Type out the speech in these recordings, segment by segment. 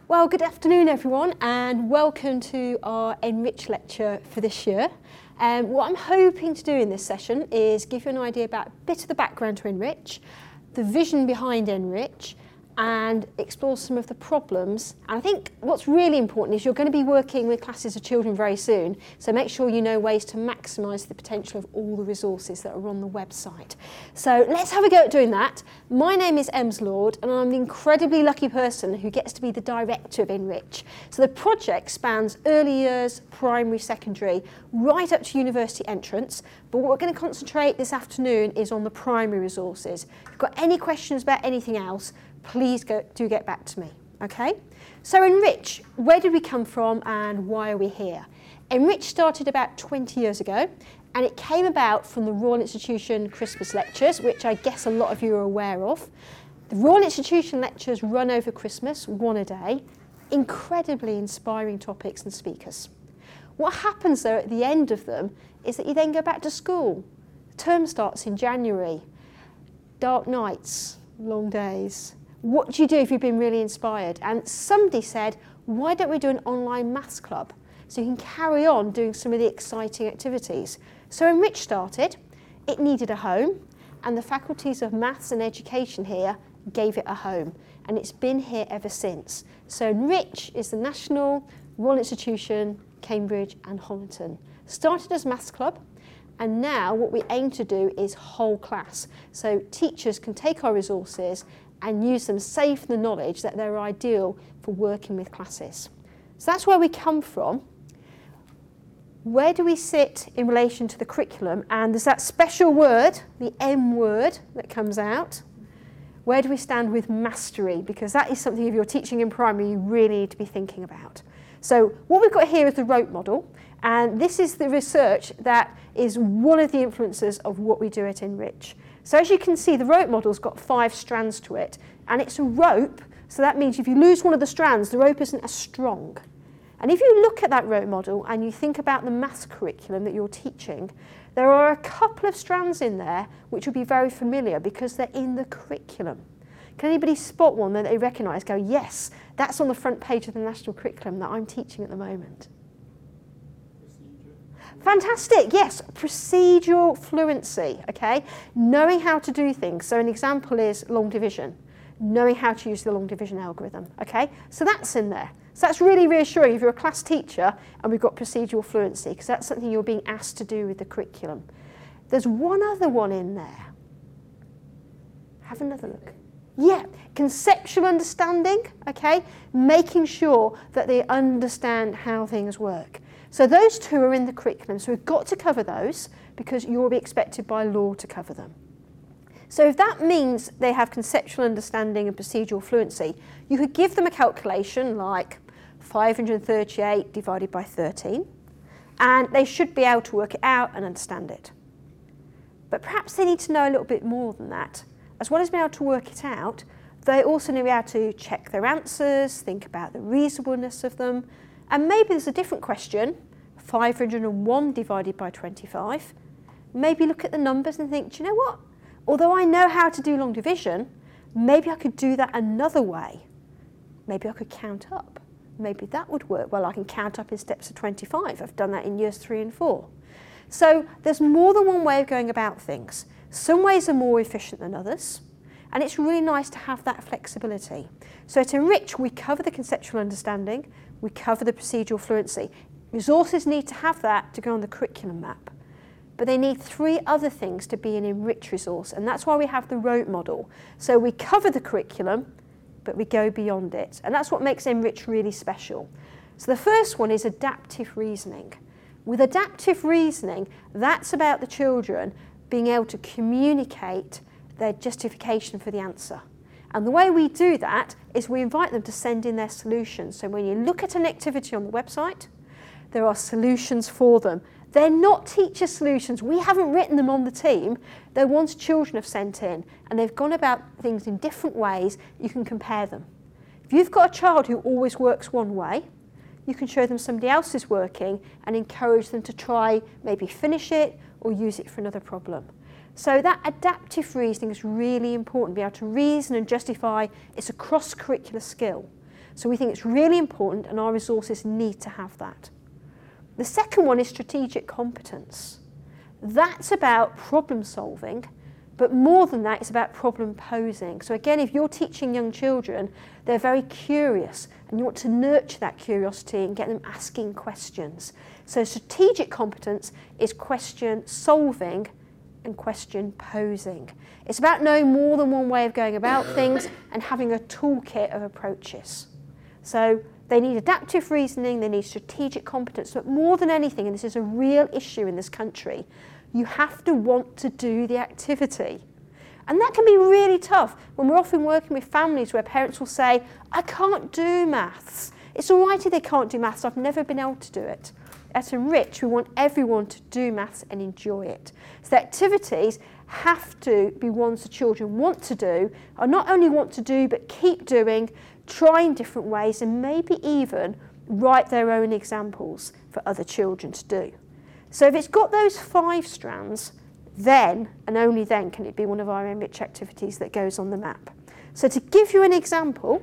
Well, good afternoon everyone and welcome to our Enrich lecture for this year. What I'm hoping to do in this session is give you an idea about a bit of the background to Enrich, the vision behind Enrich, and explore some of the problems. And I think what's really important is you're going to be working with classes of children very soon, so make sure you know ways to maximise the potential of all the resources that are on the website. So let's have a go at doing that. My name is Ems Lord and I'm the incredibly lucky person who gets to be the director of Enrich. So the project spans early years, primary, secondary, right up to university entrance, but what we're going to concentrate this afternoon is on the primary resources. If you've got any questions about anything else, please do get back to me, okay? So Enrich, where did we come from and why are we here? Enrich started about 20 years ago and it came about from the Royal Institution Christmas lectures, which I guess a lot of you are aware of. The Royal Institution lectures run over Christmas, one a day, incredibly inspiring topics and speakers. What happens though at the end of them is that you then go back to school. Term starts in January, dark nights, long days. What do you do if you've been really inspired? And somebody said, why don't we do an online maths club? So you can carry on doing some of the exciting activities. So Enrich started, it needed a home, and the faculties of maths and education here gave it a home. And it's been here ever since. So Enrich is the National Royal Institution, Cambridge and Hollington. Started as maths club, and now what we aim to do is whole class. So teachers can take our resources and use them safe in the knowledge that they're ideal for working with classes. So that's where we come from. Where do we sit in relation to the curriculum? And there's that special word, the M word, that comes out. Where do we stand with mastery? Because that is something, if you're teaching in primary, you really need to be thinking about. So what we've got here is the rote model, and this is the research that is one of the influences of what we do at Enrich. So as you can see, the rope model's got 5 strands to it, and it's a rope, so that means if you lose one of the strands, the rope isn't as strong. And if you look at that rope model and you think about the maths curriculum that you're teaching, there are a couple of strands in there which will be very familiar because they're in the curriculum. Can anybody spot one that they recognise, go, yes, that's on the front page of the national curriculum that I'm teaching at the moment? Fantastic, yes, procedural fluency, okay? Knowing how to do things. So an example is long division, knowing how to use the long division algorithm, okay? So that's in there. So that's really reassuring if you're a class teacher and we've got procedural fluency, because that's something you're being asked to do with the curriculum. There's one other one in there. Have another look. Yeah, conceptual understanding, okay? Making sure that they understand how things work. So those two are in the curriculum, so we've got to cover those because you'll be expected by law to cover them. So if that means they have conceptual understanding and procedural fluency, you could give them a calculation like 538 divided by 13, and they should be able to work it out and understand it. But perhaps they need to know a little bit more than that. As well as being able to work it out, they also need to be able to check their answers, think about the reasonableness of them, and maybe there's a different question, 501 divided by 25. Maybe look at the numbers and think, do you know what? Although I know how to do long division, maybe I could do that another way. Maybe I could count up. Maybe that would work. Well, I can count up in steps of 25. I've done that in years 3 and 4. So there's more than one way of going about things. Some ways are more efficient than others, and it's really nice to have that flexibility. So at Enrich, we cover the conceptual understanding, we cover the procedural fluency. Resources need to have that to go on the curriculum map. But they need 3 other things to be an Enrich resource, and that's why we have the rote model. So we cover the curriculum, but we go beyond it. And that's what makes Enrich really special. So the first one is adaptive reasoning. With adaptive reasoning, that's about the children being able to communicate their justification for the answer. And the way we do that is we invite them to send in their solutions. So when you look at an activity on the website, there are solutions for them. They're not teacher solutions. We haven't written them on the team. They're ones children have sent in, and they've gone about things in different ways. You can compare them. If you've got a child who always works one way, you can show them somebody else is working and encourage them to try, maybe finish it or use it for another problem. So that adaptive reasoning is really important, to be able to reason and justify. It's a cross-curricular skill. So we think it's really important and our resources need to have that. The second one is strategic competence. That's about problem solving, but more than that, it's about problem posing. So again, if you're teaching young children, they're very curious and you want to nurture that curiosity and get them asking questions. So strategic competence is question solving and question posing. It's about knowing more than one way of going about things and having a toolkit of approaches. So they need adaptive reasoning, they need strategic competence, but more than anything, and this is a real issue in this country, you have to want to do the activity. And that can be really tough when we're often working with families where parents will say, I can't do maths. It's all right if they can't do maths, I've never been able to do it. At Enrich, we want everyone to do maths and enjoy it. So the activities have to be ones the children want to do, or not only want to do, but keep doing, trying different ways, and maybe even write their own examples for other children to do. So if it's got those 5 strands, then, and only then, can it be one of our Enrich activities that goes on the map. So to give you an example,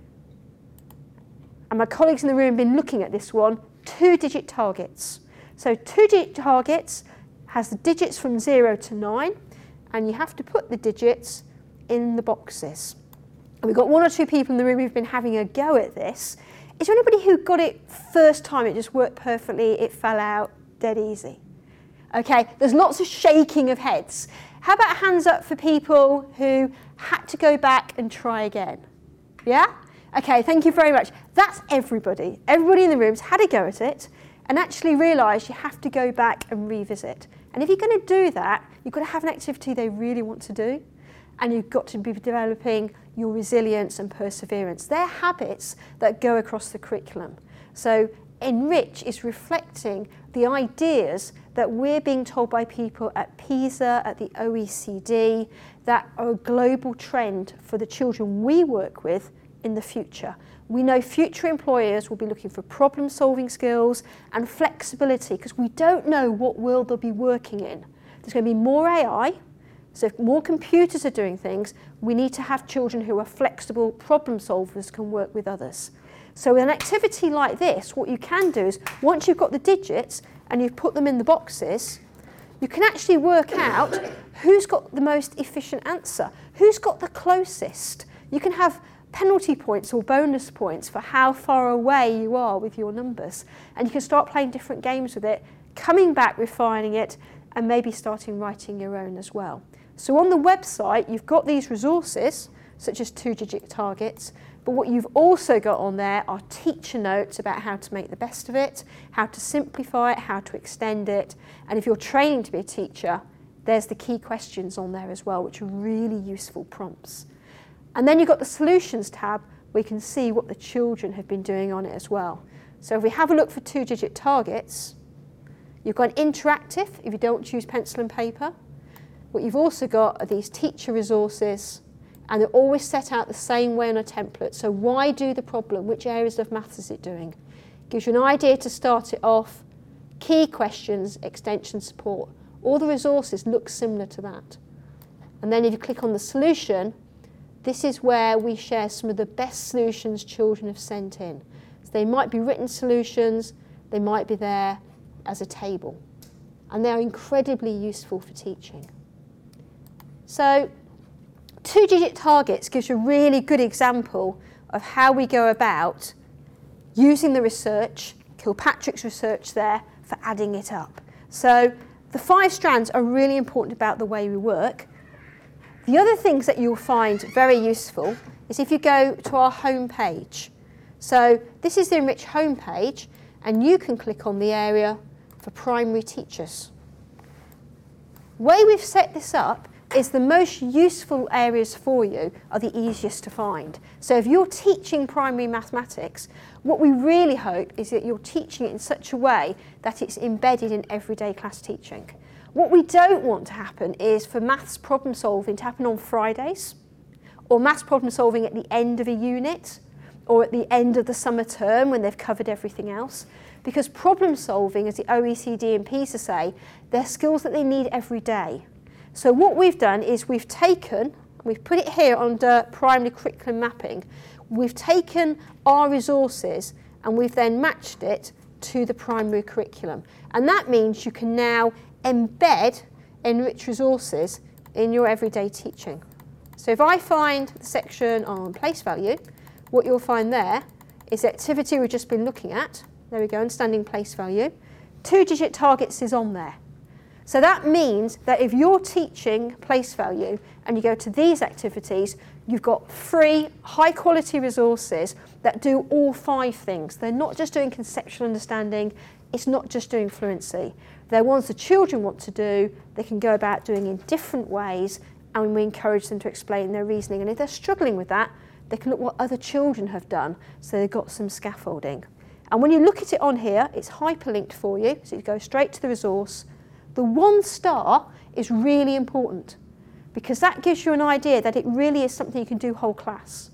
and my colleagues in the room have been looking at this one, 2-digit targets. So 2-digit targets has the digits from 0 to 9, and you have to put the digits in the boxes. And we've got 1 or 2 people in the room who've been having a go at this. Is there anybody who got it first time, it just worked perfectly, it fell out, dead easy? Okay, there's lots of shaking of heads. How about hands up for people who had to go back and try again? Yeah? Okay, thank you very much. That's everybody. Everybody in the room's had a go at it and actually realised you have to go back and revisit. And if you're going to do that, you've got to have an activity they really want to do, and you've got to be developing your resilience and perseverance. They're habits that go across the curriculum. So Enrich is reflecting the ideas that we're being told by people at PISA, at the OECD, that are a global trend for the children we work with in the future. We know future employers will be looking for problem-solving skills and flexibility because we don't know what world they'll be working in. There's going to be more AI, so if more computers are doing things, we need to have children who are flexible problem solvers, can work with others. So with an activity like this, what you can do is, once you've got the digits and you've put them in the boxes, you can actually work out who's got the most efficient answer, who's got the closest. You can have penalty points or bonus points for how far away you are with your numbers. And you can start playing different games with it, coming back, refining it, and maybe starting writing your own as well. So on the website, you've got these resources, such as 2-digit targets, but what you've also got on there are teacher notes about how to make the best of it, how to simplify it, how to extend it. And if you're training to be a teacher, there's the key questions on there as well, which are really useful prompts. And then you've got the solutions tab where you can see what the children have been doing on it as well. So if we have a look for 2-digit targets, you've got interactive if you don't choose pencil and paper. What you've also got are these teacher resources, and they're always set out the same way on a template. So why do the problem? Which areas of maths is it doing? Gives you an idea to start it off, key questions, extension support. All the resources look similar to that. And then if you click on the solution, this is where we share some of the best solutions children have sent in. So they might be written solutions, they might be there as a table. And they're incredibly useful for teaching. So 2-digit targets gives you a really good example of how we go about using the research, Kilpatrick's research there, for adding it up. So the 5 strands are really important about the way we work. The other things that you'll find very useful is if you go to our home page. So this is the Enrich home page, and you can click on the area for primary teachers. The way we've set this up is the most useful areas for you are the easiest to find. So if you're teaching primary mathematics, what we really hope is that you're teaching it in such a way that it's embedded in everyday class teaching. What we don't want to happen is for maths problem solving to happen on Fridays, or maths problem solving at the end of a unit, or at the end of the summer term when they've covered everything else. Because problem solving, as the OECD and PISA say, they're skills that they need every day. So what we've done is we've put it here under primary curriculum mapping. we've taken our resources and we've then matched it to the primary curriculum. And that means you can now embed enriched resources in your everyday teaching. So if I find the section on place value, what you'll find there is the activity we've just been looking at. There we go, understanding place value. 2-digit targets is on there. So that means that if you're teaching place value and you go to these activities, you've got free, high-quality resources that do all 5 things. They're not just doing conceptual understanding, it's not just doing fluency. They're ones the children want to do, they can go about doing in different ways, and we encourage them to explain their reasoning. And if they're struggling with that, they can look what other children have done, so they've got some scaffolding. And when you look at it on here, it's hyperlinked for you, so you go straight to the resource. The 1 star is really important because that gives you an idea that it really is something you can do whole class.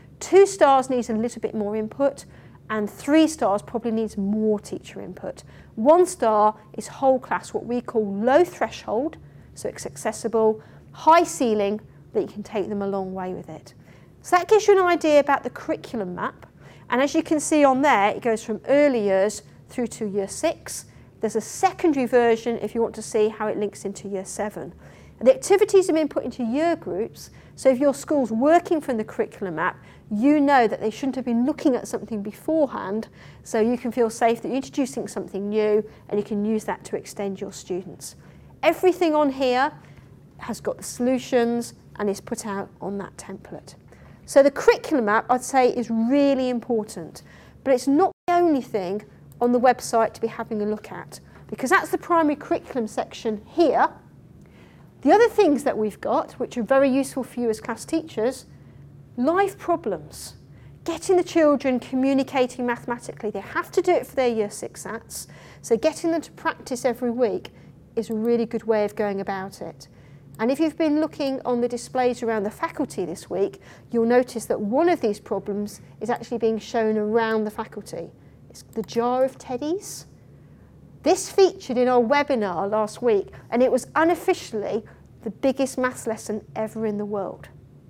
2 stars needs a little bit more input, and 3 stars probably needs more teacher input. 1 star is whole class, what we call low threshold, so it's accessible, high ceiling, that you can take them a long way with it. So that gives you an idea about the curriculum map. And as you can see on there, it goes from early years through to year 6. There's a secondary version if you want to see how it links into year 7. And the activities have been put into year groups, so if your school's working from the curriculum map, you know that they shouldn't have been looking at something beforehand, so you can feel safe that you're introducing something new and you can use that to extend your students. Everything on here has got the solutions and is put out on that template. So the curriculum map, I'd say, is really important, but it's not the only thing on the website to be having a look at, because that's the primary curriculum section here. The other things that we've got, which are very useful for you as class teachers, live problems. Getting the children communicating mathematically. They have to do it for their year 6 SATs, so getting them to practice every week is a really good way of going about it. And if you've been looking on the displays around the faculty this week, you'll notice that one of these problems is actually being shown around the faculty. It's the jar of teddies. This featured in our webinar last week, and it was unofficially the biggest maths lesson ever in the world.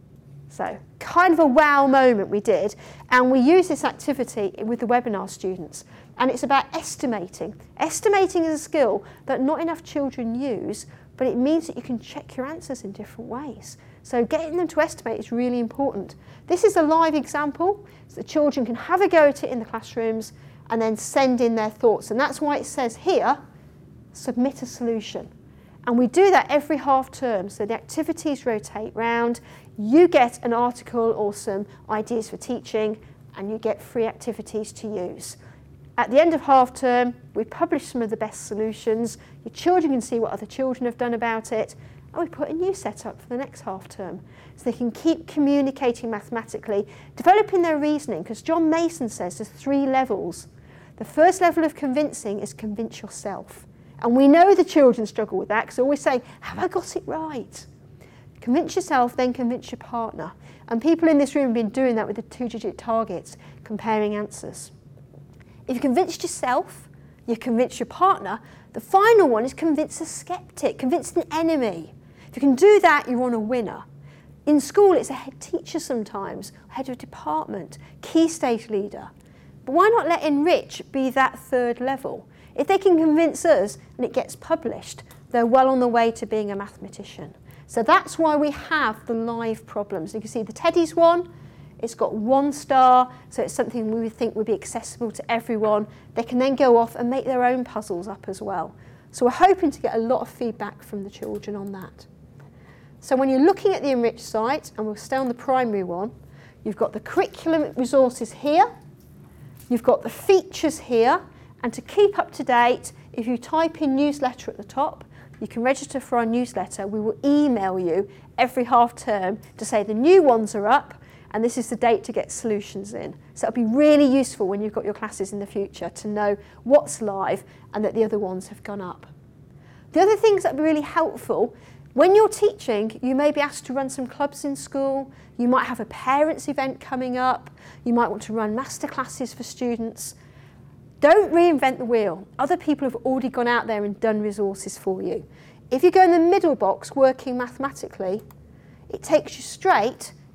So, kind of a wow moment we did, and we used this activity with the webinar students, and it's about estimating. Estimating is a skill that not enough children use, but it means that you can check your answers in different ways. So getting them to estimate is really important. This is a live example, so the children can have a go at it in the classrooms and then send in their thoughts. And that's why it says here, submit a solution. And we do that every half term, so the activities rotate round, you get an article or some ideas for teaching, and you get free activities to use. At the end of half term, we publish some of the best solutions. Your children can see what other children have done about it, and we put a new set up for the next half term. So they can keep communicating mathematically, developing their reasoning, because John Mason says there's 3 levels. The first level of convincing is convince yourself. And we know the children struggle with that, because they're always saying, have I got it right? Convince yourself, then convince your partner. And people in this room have been doing that with the 2-digit targets, comparing answers. If you convinced yourself, you convince your partner. The final one is convince a skeptic, convince an enemy. If you can do that, you're on a winner. In school, it's a head teacher sometimes, head of department, key stage leader. But why not let Enrich be that 3rd level? If they can convince us and it gets published, they're well on the way to being a mathematician. So that's why we have the live problems. You can see the Teddy's one. It's got 1 star, so it's something we would think would be accessible to everyone. They can then go off and make their own puzzles up as well. So we're hoping to get a lot of feedback from the children on that. So when you're looking at the Enrich site, and we'll stay on the primary one, you've got the curriculum resources here, you've got the features here, and to keep up to date, if you type in newsletter at the top, you can register for our newsletter. We will email you every half term to say the new ones are up, and this is the date to get solutions in. So it'll be really useful when you've got your classes in the future to know what's live and that the other ones have gone up. The other things that would be really helpful, when you're teaching, you may be asked to run some clubs in school, you might have a parents' event coming up, you might want to run master classes for students. Don't reinvent the wheel. Other people have already gone out there and done resources for you. If you go in the middle box working mathematically, it takes you straight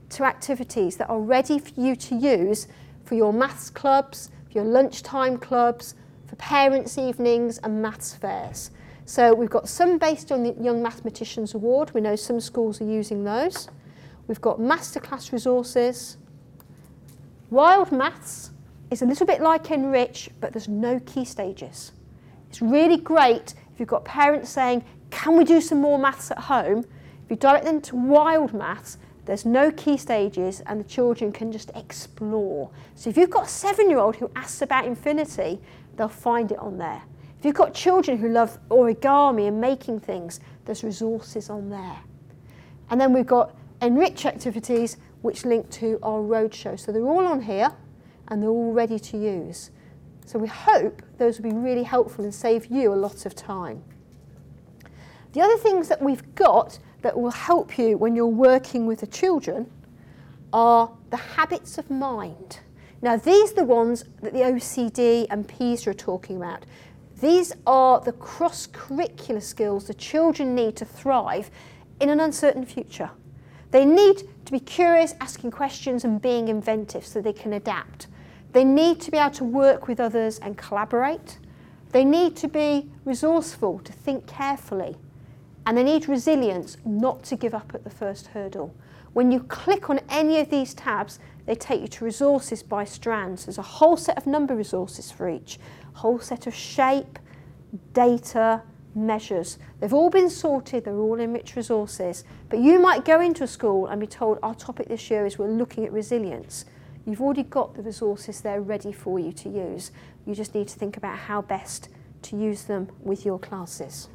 to activities that are ready for you to use for your maths clubs, for your lunchtime clubs, for parents' evenings and maths fairs. So we've got some based on the Young Mathematicians Award. We know some schools are using those. We've got masterclass resources. Wild Maths is a little bit like Enrich, but there's no key stages. It's really great if you've got parents saying, can we do some more maths at home? If you direct them to Wild Maths, there's no key stages and the children can just explore. So if you've got a 7-year-old who asks about infinity, they'll find it on there. If you've got children who love origami and making things, there's resources on there. And then we've got Enrich activities which link to our roadshow. So they're all on here and they're all ready to use. So we hope those will be really helpful and save you a lot of time. The other things that we've got that will help you when you're working with the children are the habits of mind. Now these are the ones that the OCD and PISA are talking about. These are the cross-curricular skills the children need to thrive in an uncertain future. They need to be curious, asking questions and being inventive so they can adapt. They need to be able to work with others and collaborate. They need to be resourceful, to think carefully. And they need resilience, not to give up at the first hurdle. When you click on any of these tabs, they take you to resources by strands. There's a whole set of number resources for each, a whole set of shape, data, measures. They've all been sorted, they're all Enrich resources. But you might go into a school and be told, our topic this year is we're looking at resilience. You've already got the resources there ready for you to use. You just need to think about how best to use them with your classes.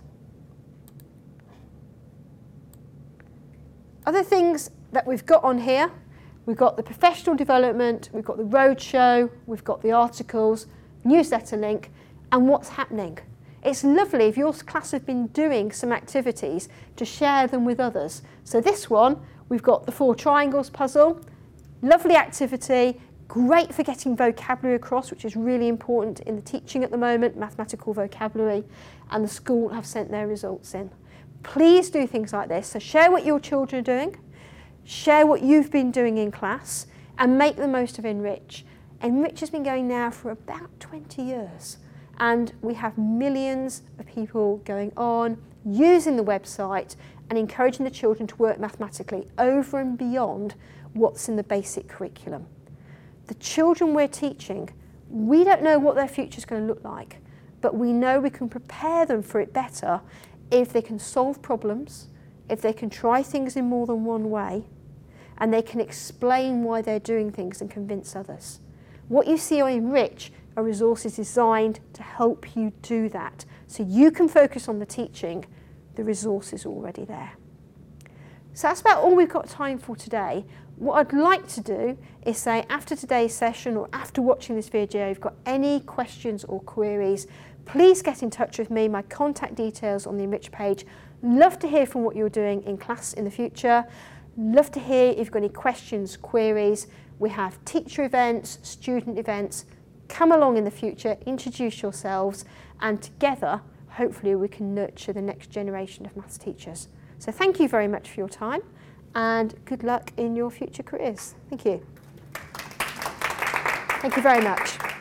Other things that we've got on here, we've got the professional development, we've got the roadshow, we've got the articles, newsletter link, and what's happening. It's lovely if your class have been doing some activities to share them with others. So this one, we've got the 4 triangles puzzle, lovely activity, great for getting vocabulary across, which is really important in the teaching at the moment, mathematical vocabulary, and the school have sent their results in. Please do things like this. So share what your children are doing, share what you've been doing in class, and make the most of Enrich. Enrich has been going now for about 20 years, and we have millions of people going on, using the website, and encouraging the children to work mathematically over and beyond what's in the basic curriculum. The children we're teaching, we don't know what their future is going to look like, but we know we can prepare them for it better if they can solve problems, if they can try things in more than one way, and they can explain why they're doing things and convince others. What you see on Enrich are resources designed to help you do that. So you can focus on the teaching, the resources are already there. So that's about all we've got time for today. What I'd like to do is say after today's session or after watching this video, if you've got any questions or queries, please get in touch with me. My contact details on the Enrich page. Love to hear from what you're doing in class in the future. Love to hear if you've got any questions, queries. We have teacher events, student events. Come along in the future, introduce yourselves, and together, hopefully, we can nurture the next generation of maths teachers. So thank you very much for your time, and good luck in your future careers. Thank you. Thank you very much.